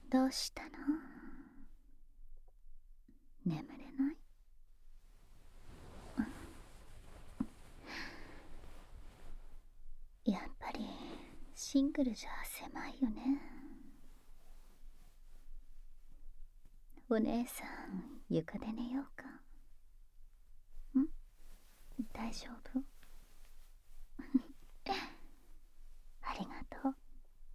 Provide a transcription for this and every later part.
どうしたの？眠れない？やっぱりシングルじゃ狭いよね。お姉さん、床で寝ようか。大丈夫？ありがとう。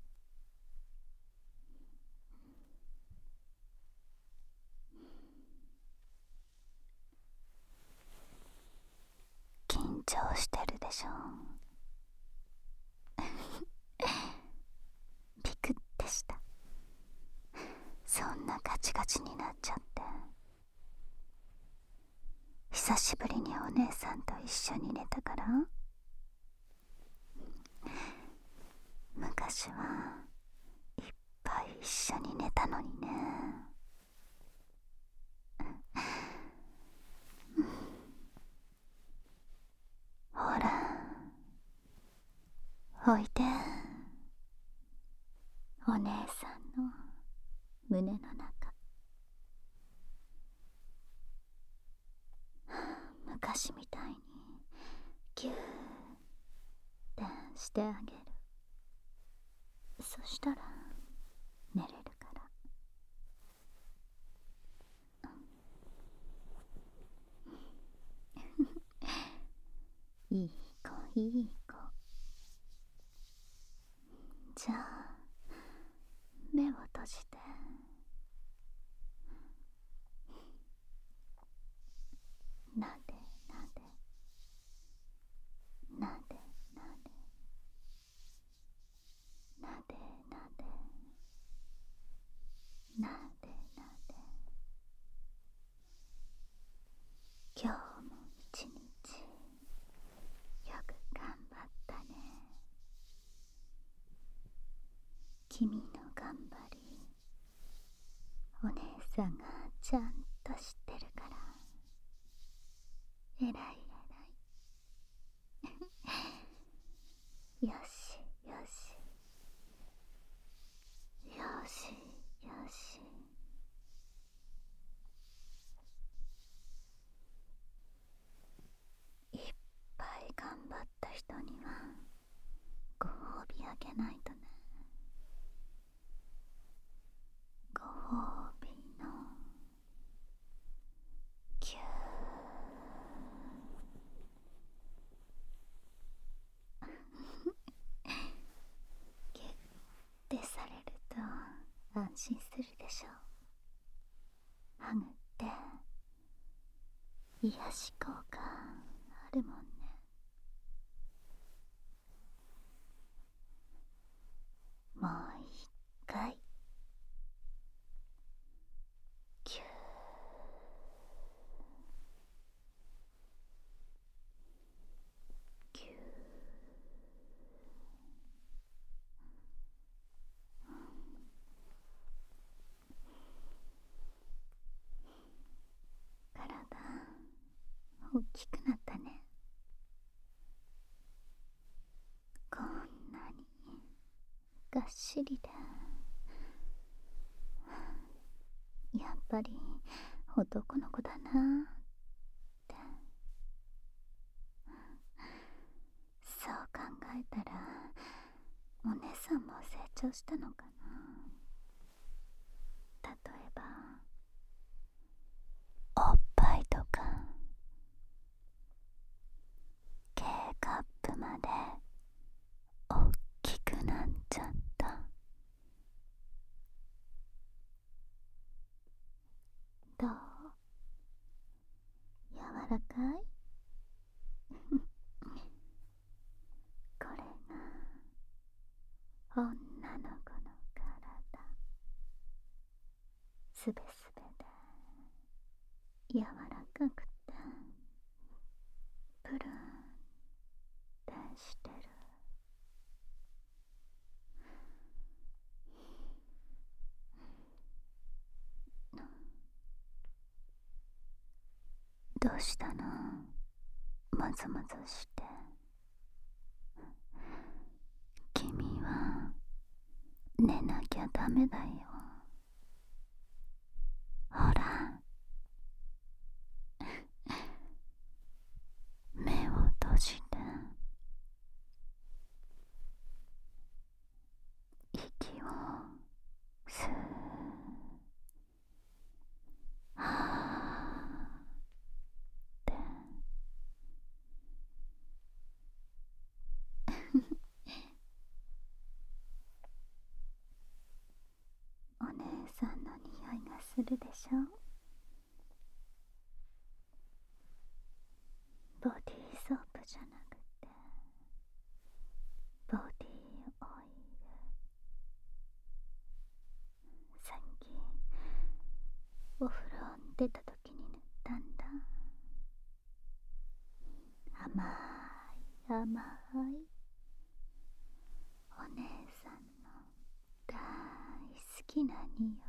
緊張してるでしょ。ビクってした。そんなガチガチになっちゃって。久しぶりにお姉さんと一緒に寝たから。昔はいっぱい一緒に寝たのにね。ほら、おいで。お姉さんの胸の中。昔みたいにギューってしてあげる。そしたら寝れるから。いい子いい子。じゃあ目を閉じて。なでなでなでなでなでなでなでなで。今日も一日よく頑張ったね。君の頑張り、お姉さんがちゃんと知ってるから。えらいえらい。よしよしよしよし。いっぱい頑張った人にはご褒美あげないとね。ご褒美のキュー。ギュッてされると安心するでしょ。ハグって癒し効果あるもんね。もう一回キュー。キュー。体大きくなったね。こんなにがっしりで。やっぱり男の子だなって。そう考えたらお姉さんも成長したのかな。例えばおっぱいとか K カップまでおっきくなっちゃった。どう？柔らかい？これが女の子の体。すべすべで柔らかくてプルンってしてる。どうしたの？もぞもぞして。君は寝なきゃダメだよ。 さんの匂いがするでしょ。ボディーソープじゃなくてボディーオイル。さっきお風呂出た時に塗ったんだ。甘い甘いお姉さんの大好きな匂い。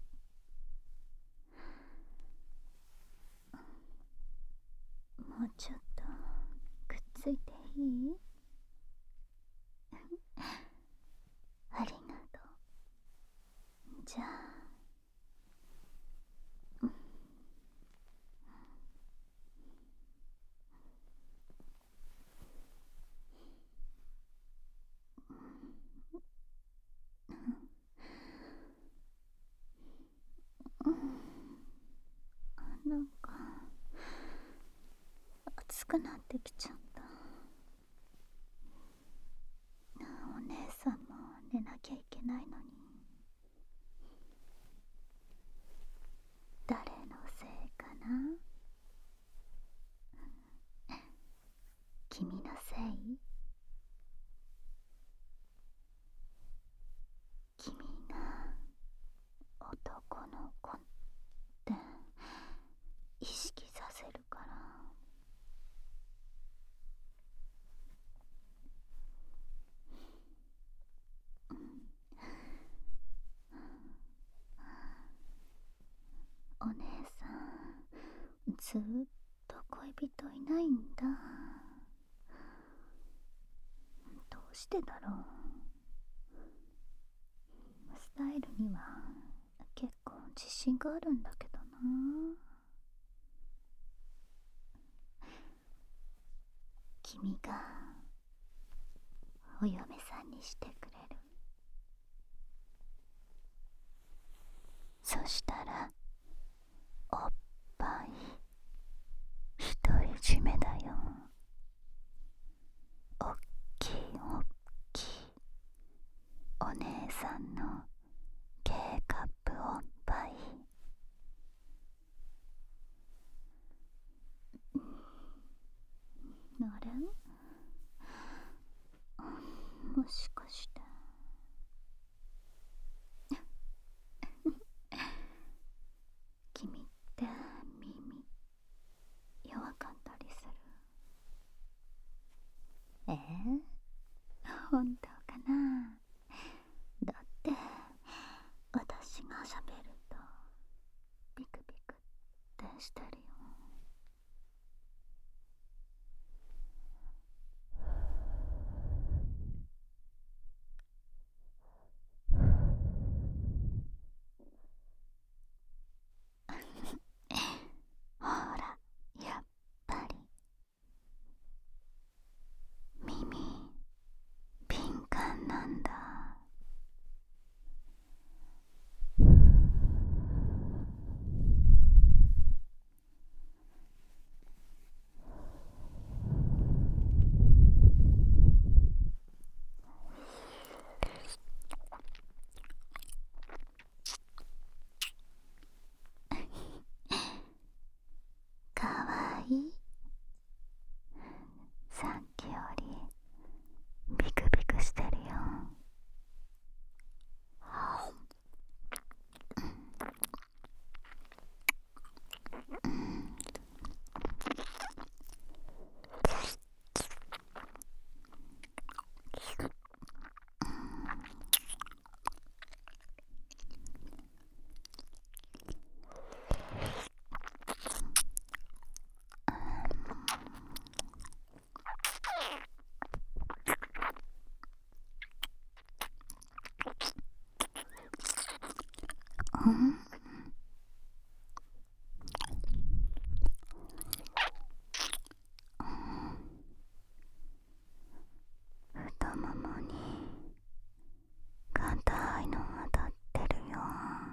もうちょっとくっついていい？ありがとう。じゃあなんか暑くなってきちゃった。お姉さんも寝なきゃいけないのに。誰のせいかな？君のせい？君が男の子って意識させるから。お姉さんずっと恋人いないんだ。どうしてだろう。スタイルには結構自信があるんだけどな。君がお嫁さんにしてくれる？そしたらおっぱい独り占めだよ。おっきいおっきいお姉さんの K カップおっぱい。あれ？もしかして君って耳弱かったりする？本当かな？だって私が喋るとビクビクってしてるよ。ほら、やっぱり耳敏感なんだ。かわいい？さっきよりビクビクしてるよ。太ももに硬いの当たってるよ。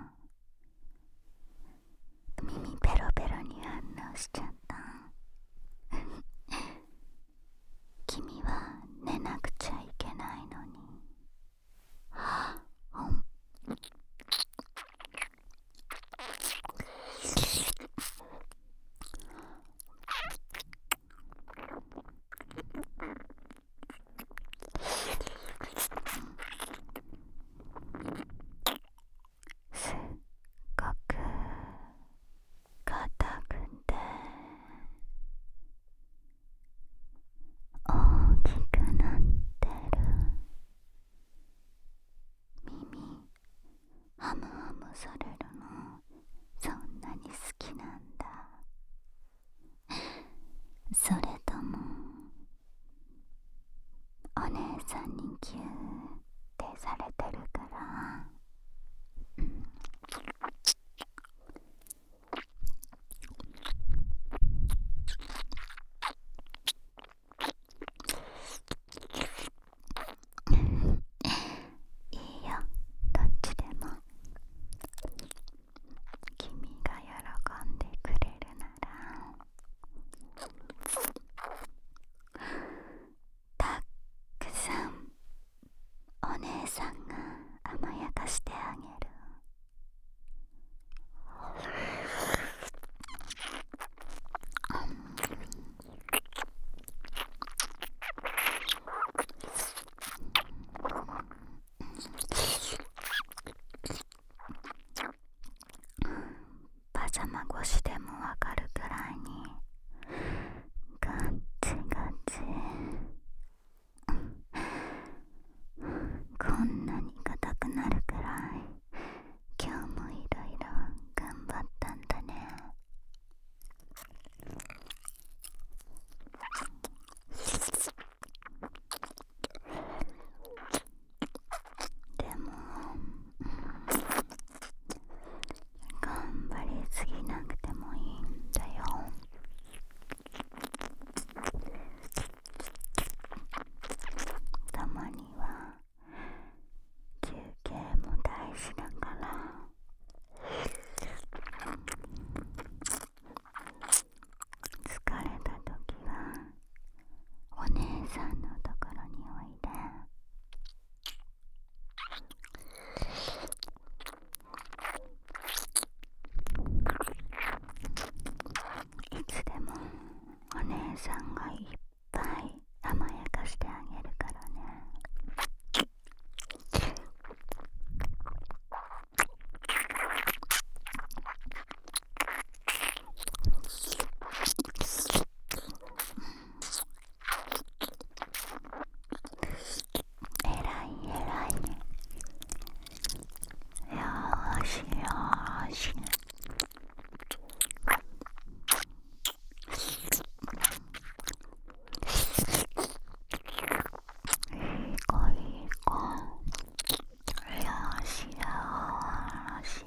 耳ペロペロに反応しちゃった。君は寝なくちゃいけないのに。 から、いいよ、どっちでも。君が喜んでくれるなら、たくさんお姉さんが甘やかしてあげる。パジャマ越しでもわかるくらいにガッチガチ、こんなに硬くなるくらい今日もいろいろ頑張ったんだね。でも頑張りすぎなくてもいいんだよ。たまには休憩も大事だから。疲れた時はお姉さんのところにおいで。いつでもお姉さんがいっぱい甘やかしてあげるからね。えらいえらいね。よーしよーし。いい子いい子。よーしよーし。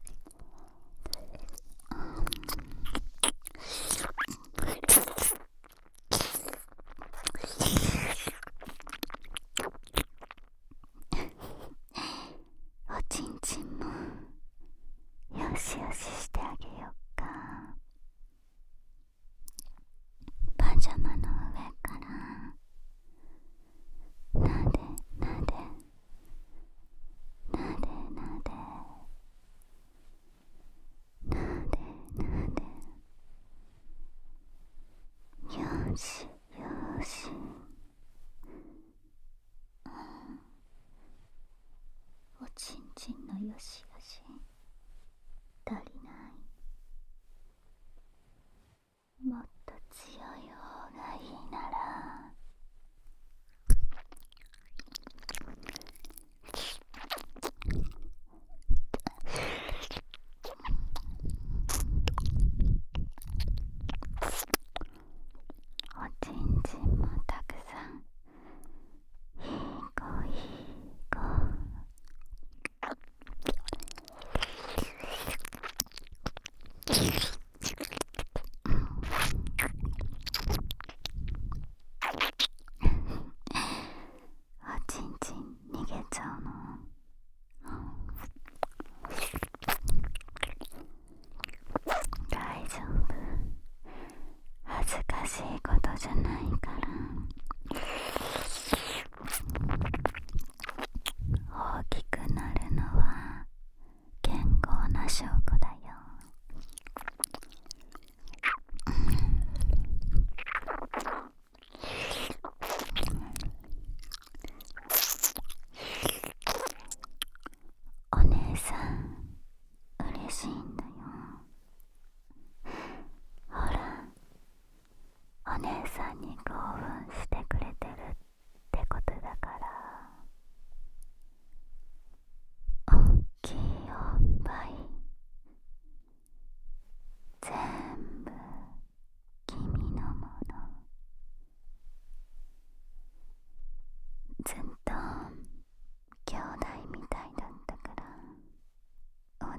おちんちんもよしよししてあげよっか。パジャマの上からなでなでなでなでなでなで、よしよし。おちんちんのよしよし足りない。もっと強い方がいいなら、おちんちんもたくさん。いい子いい子。おちんちん逃げちゃうの？大丈夫。恥ずかしいことじゃないから。大きくなるのは健康な証拠だよ。お姉さん嬉しいんだよ。ほら、お姉さんにこ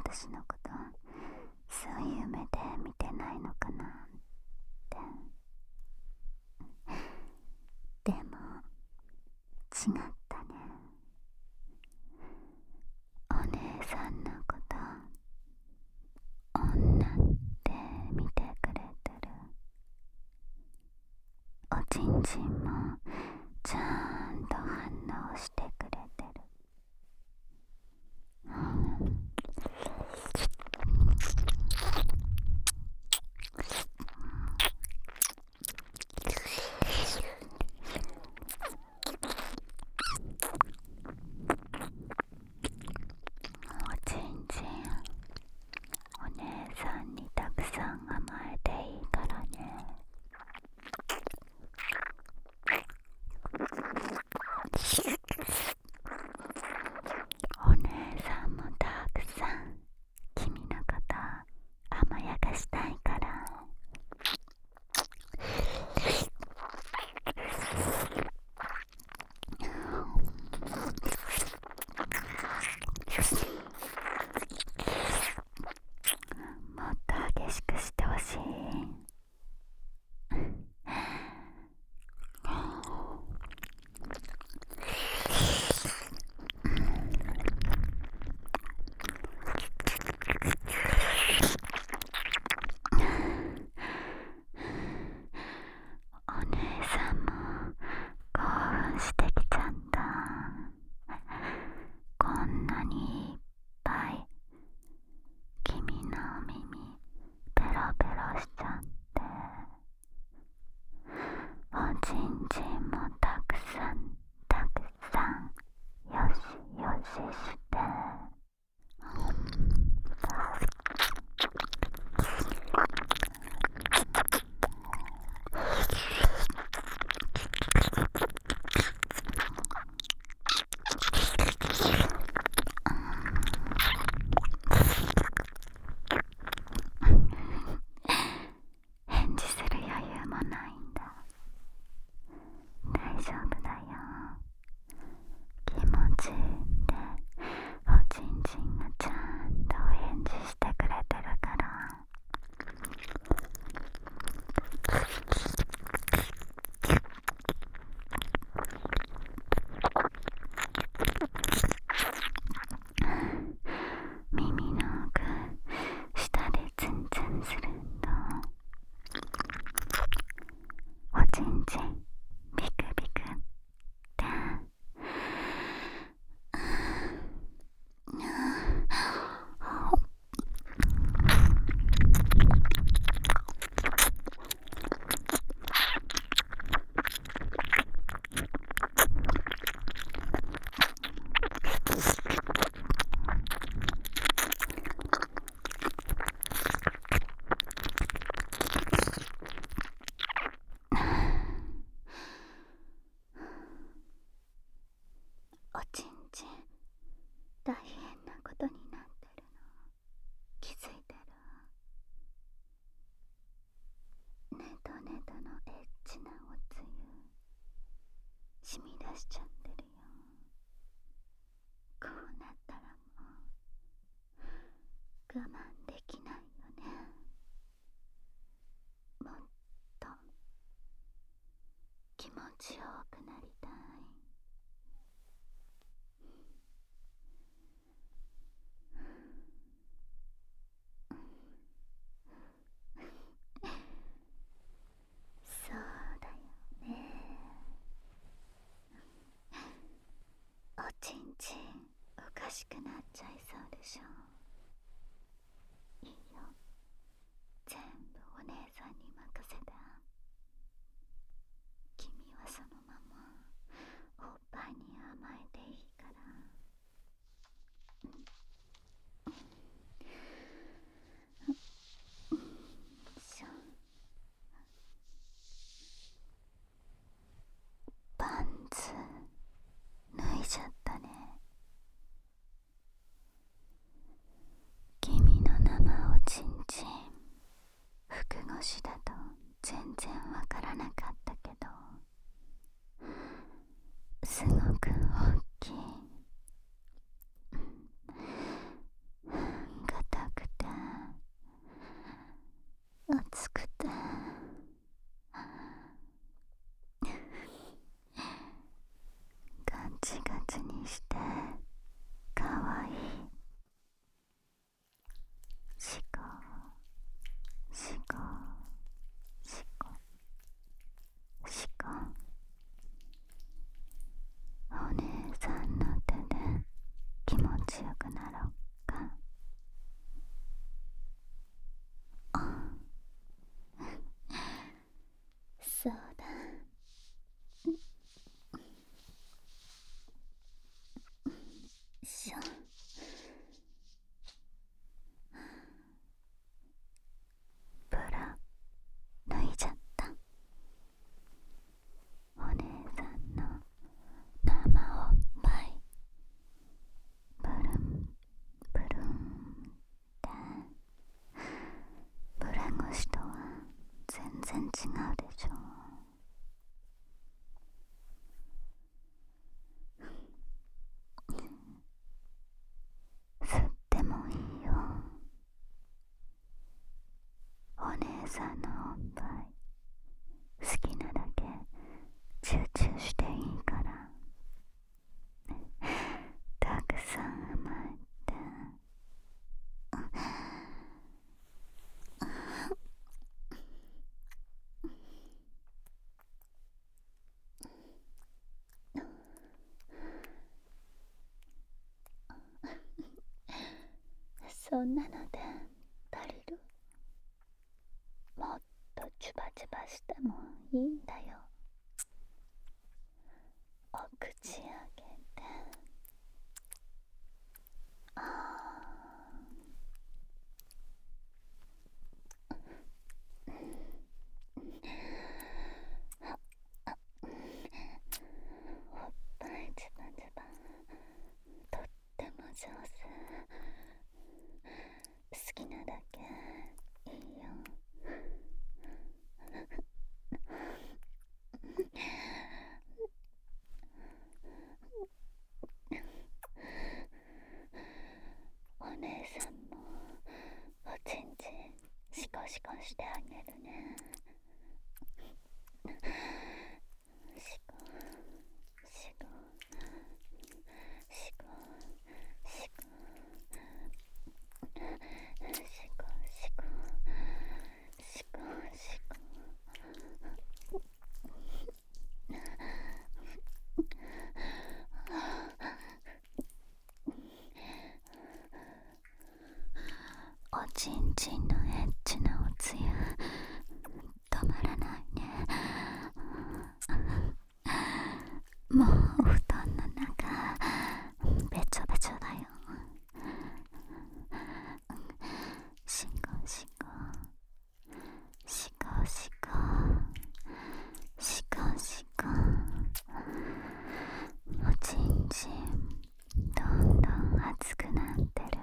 私のことそういう目で見てないのかなって。でも違ったね。お姉さんのこと女って見てくれてる。おちんちんもちゃんと反応してくれてる。おちんちん、お姉さんにたくさん甘えていいからね。お姉さんもたくさん君のこと甘やかしたいから。もっと激しくしてほしい。お姉さんも興奮してきちゃった。こんなにいっぱい君のお耳ペロペロしちゃって、おちんちんもたくさんたくさんよしよしして。返事する余裕もないんだ。大丈夫だよ。気持ちいいっておちんちんがちゃんと返事してくれてるから。耳の奥下でツンツンするとおちんちんビクビクっておちんちん大変なことになってるの気づいてる？ネトネトのエッチなおつゆ染み出しちゃってるよ。こうなったらもう我慢できないよね。もっと気持ちよくなりたい。そうだよね。おちんちんおかしくなっちゃいそうでしょ。いいよ、全部お姉さんに任せた。君はそのままおっぱいに甘えていいから。パンツ脱いじゃったね。 さんのおっぱい好きなだけ集中していいからたくさん甘えてそんなので足りる？もっとチュバチュバしてもいいんだよ。お口開けておっぱいチュバチュバとっても上手。好きなだけいいよ。お姉さんもおちんちんシコシコしてあげるね。シコシコシコシコシコシコシコシコ。おちんちんのエッチなおつゆ止まらないね。もうお布団の中べちょべちょだよ。シコシコシコシコシコシコ。おちんちんどんどん熱くなってる。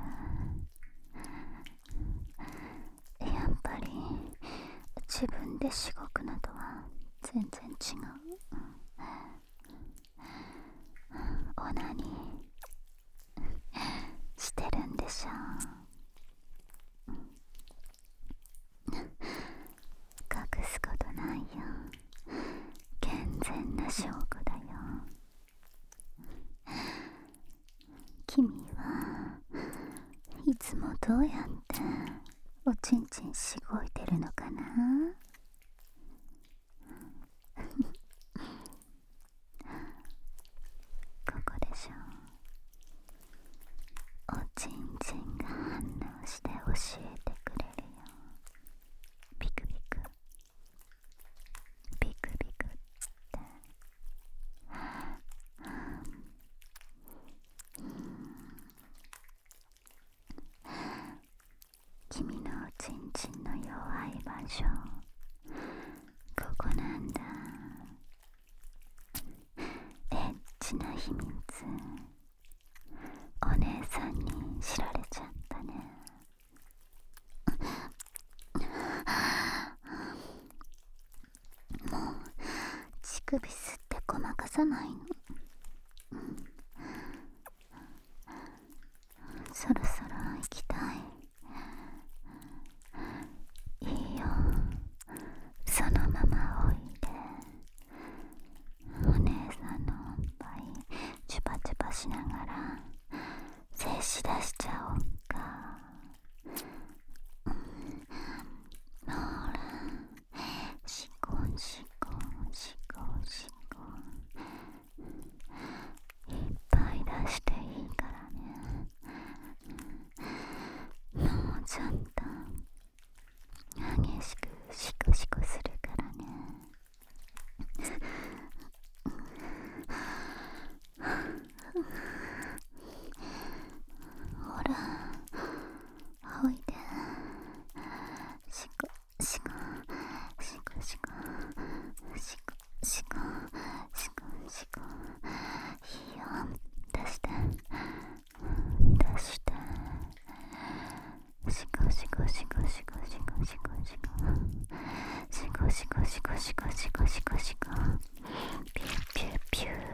やっぱり自分でしごくのとは全然違う。オナニーしてるんでしょ。隠すことないよ。健全な証拠だよ。君はいつもどうやっておちんちんしごいてるのかな？ここでしょ。おちんちんが反応して教えてくれるよ。ビクビクビクビクって。君のおちんちんの弱い場所、ここなんだ。エッチな秘密、お姉さんに知られちゃったね。もう乳首吸ってごまかさないの。そろそろ行きたい。いいよ、そのままおいで。お姉さんのおっぱいチュパチュパしながら精子出しちゃおうか。ほら、シコシコシコシコ、いっぱい出していいからね。もうちょっと激しくシコシコするからね。ほら、おいで。シコシコシコシコシコシコシコシコ。いいよ、出して出して。シコシコシコシコシコシコシコシコシコシコシコシコシコシコ。ピューピューピュー。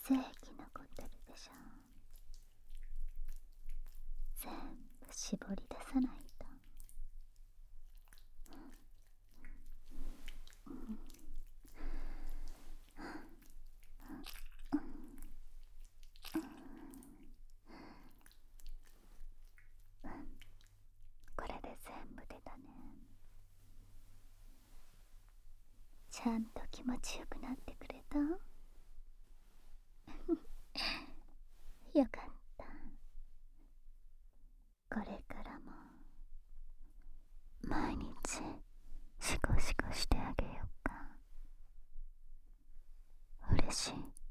精液残ってるでしょ。全部絞り出さないと。これで全部出たね。ちゃんと気持ちよくなってくれた？よかった。これからも毎日シコシコしてあげようか。嬉しい？